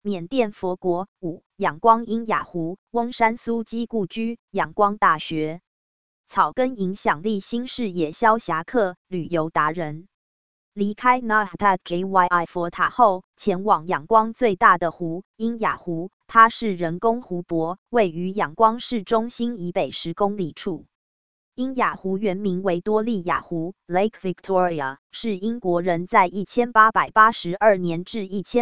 缅甸佛国。5. 仰光英雅湖，翁山苏姬故居，仰光大学。草根影响力新视野萧侠客，旅游达人。离开 Nahtat Jyi 佛塔后，前往仰光最大的湖英雅湖，它是人工湖泊，位于仰光市中心以北10公里处。英雅湖原名维多利亚湖 （Lake Victoria），是英国人在1882年至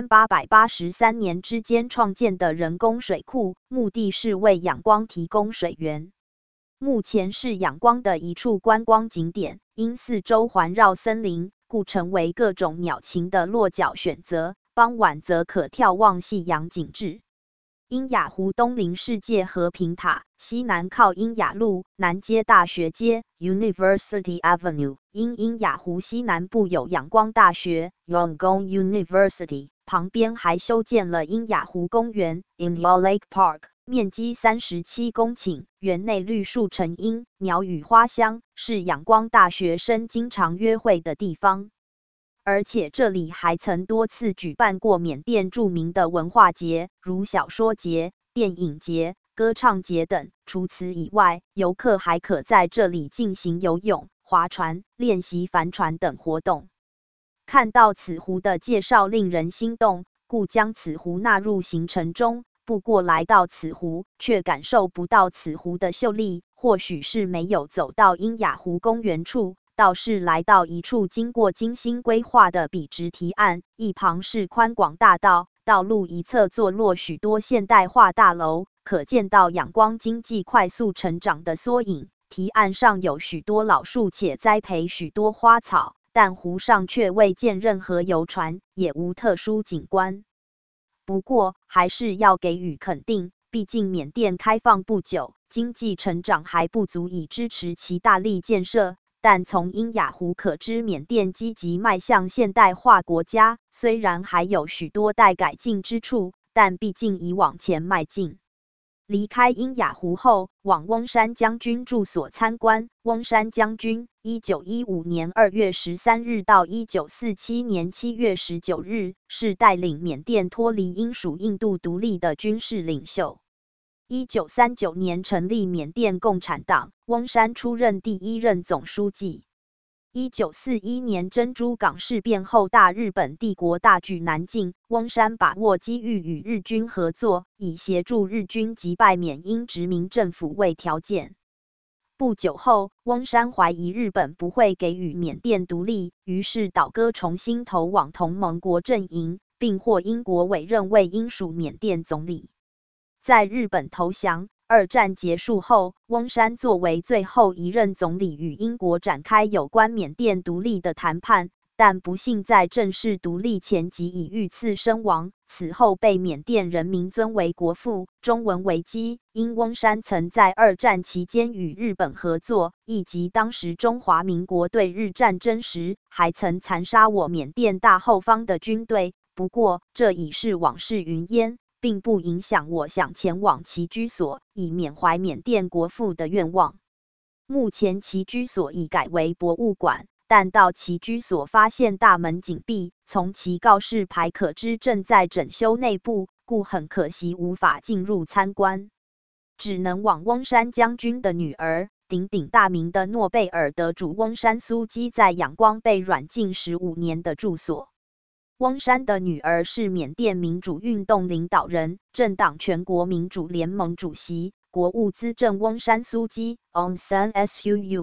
1883年之间创建的人工水库，目的是为仰光提供水源。目前是仰光的一处观光景点，因四周环绕森林，故成为各种鸟禽的落脚选择。傍晚则可眺望夕阳景致。英雅湖东临世界和平塔，西南靠英雅路，南接大学街 （University Avenue）。英雅湖西南部有仰光大学 （Yangon University）， 旁边还修建了英雅湖公园 （Inyo Lake Park）， 面积37公顷，园内绿树成荫，鸟语花香，是仰光大学生经常约会的地方。而且这里还曾多次举办过缅甸著名的文化节，如小说节、电影节、歌唱节等。除此以外，游客还可在这里进行游泳、划船、练习帆船等活动。看到此湖的介绍令人心动，故将此湖纳入行程中。不过来到此湖，却感受不到此湖的秀丽，或许是没有走到英雅湖公园处。倒是来到一处经过精心规划的笔直堤岸，一旁是宽广大道，道路一侧坐落许多现代化大楼，可见到仰光经济快速成长的缩影。堤岸上有许多老树，且栽培许多花草，但湖上却未见任何游船，也无特殊景观。不过，还是要给予肯定，毕竟缅甸开放不久，经济成长还不足以支持其大力建设。但从英雅湖可知，缅甸积极迈向现代化国家，虽然还有许多待改进之处，但毕竟已往前迈进。离开英雅湖后，往翁山将军住所参观。翁山将军，1915年2月13日到1947年7月19日，是带领缅甸脱离英属印度独立的军事领袖。1939年成立缅甸共产党，翁山出任第1任总书记。1941年珍珠港事变后，大日本帝国大举南进，翁山把握机遇与日军合作，以协助日军击败缅英殖民政府为条件。不久后，翁山怀疑日本不会给予缅甸独立，于是倒戈重新投往同盟国阵营，并获英国委任为英属缅甸总理。在日本投降，二战结束后，翁山作为最后一任总理与英国展开有关缅甸独立的谈判，但不幸在正式独立前即已遇刺身亡，此后被缅甸人民尊为国父。中文维基，因翁山曾在二战期间与日本合作，以及当时中华民国对日战争时，还曾残杀我缅甸大后方的军队。不过，这已是往事云烟，并不影响我想前往其居所，以缅怀缅甸国父的愿望。目前其居所已改为博物馆，但到其居所发现大门紧闭，从其告示牌可知正在整修内部，故很可惜无法进入参观，只能往翁山将军的女儿、鼎鼎大名的诺贝尔得主翁山苏姬在仰光被软禁15年的住所。翁山的女儿是缅甸民主运动领导人、政党全国民主联盟主席、国务资政翁山苏姬 Aung San Suu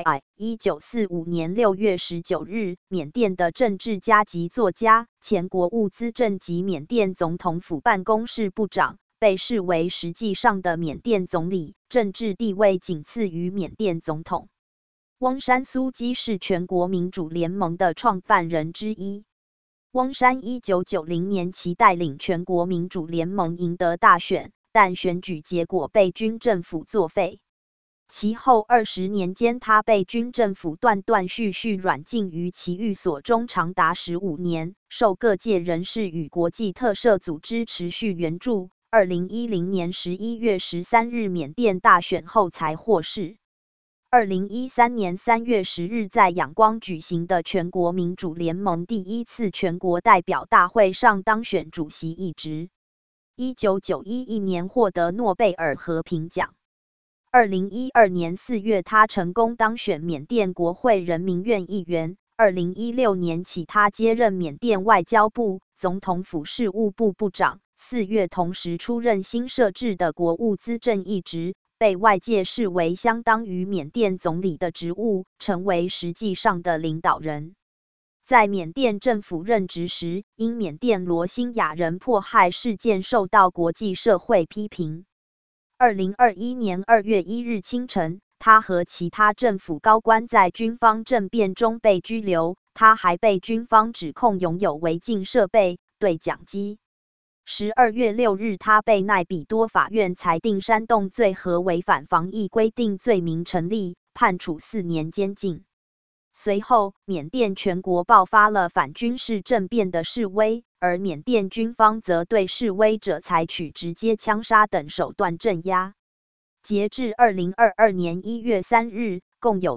Kyi。1945年6月19日，缅甸的政治家及作家，前国务资政及缅甸总统府办公室部长，被视为实际上的缅甸总理，政治地位仅次于缅甸总统。翁山苏姬是全国民主联盟的创办人之一。翁山1990年其带领全国民主联盟赢得大选，但选举结果被军政府作废。其后20年间，他被军政府断断续续软禁于其寓所中长达15年，受各界人士与国际特赦组织持续援助。2010年11月13日缅甸大选后才获释。2013年3月10日在仰光举行的全国民主联盟第1次全国代表大会上当选主席一职。 1991年获得诺贝尔和平奖。2012年4月，他成功当选缅甸国会人民院议员。2016年起，他接任缅甸外交部、总统府事务部部长。4月，同时出任新设置的国务资政一职，被外界视为相当于缅甸总理的职务，成为实际上的领导人。在缅甸政府任职时，因缅甸罗兴亚人迫害事件受到国际社会批评。2021年2月1日清晨，他和其他政府高官在军方政变中被拘留。他还被军方指控拥有违禁设备、对讲机。12月6日，他被奈比多法院裁定煽动罪和违反防疫规定罪名成立，判处4年监禁。随后，缅甸全国爆发了反军事政变的示威，而缅甸军方则对示威者采取直接枪杀等手段镇压。截至2022年1月3日，共有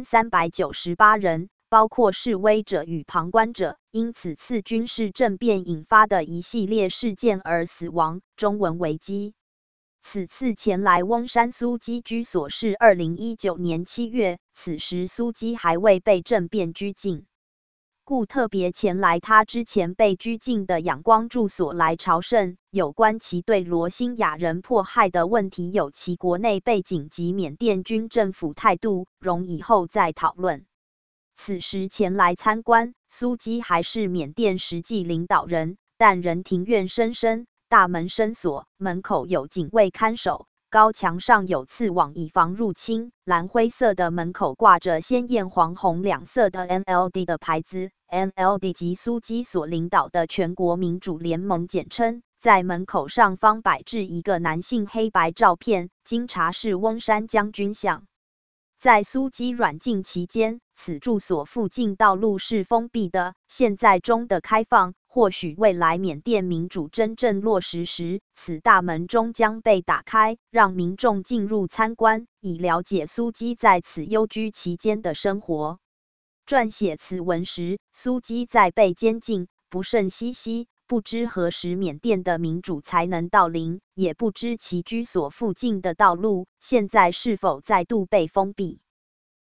1398人，包括示威者与旁观者，因此次军事政变引发的一系列事件而死亡。中文维基。此次前来翁山苏基居所是2019年7月，此时苏基还未被政变拘禁，故特别前来他之前被拘禁的仰光住所来朝圣。有关其对罗兴亚人迫害的问题，有其国内背景及缅甸军政府态度，容以后再讨论。此时前来参观，苏基还是缅甸实际领导人，但仍庭院深深，大门深锁，门口有警卫看守，高墙上有刺网以防入侵。蓝灰色的门口挂着鲜艳黄红两色的 NLD 的牌子 ，NLD 即苏基所领导的全国民主联盟简称。在门口上方摆置一个男性黑白照片，经查是翁山将军像。在苏基软禁期间，此住所附近道路是封闭的，现在中的开放。或许未来缅甸民主真正落实时，此大门终将被打开，让民众进入参观，以了解苏基在此幽居期间的生活。撰写此文时，苏基在被监禁，不胜唏嘘，不知何时缅甸的民主才能到临，也不知其居所附近的道路现在是否再度被封闭。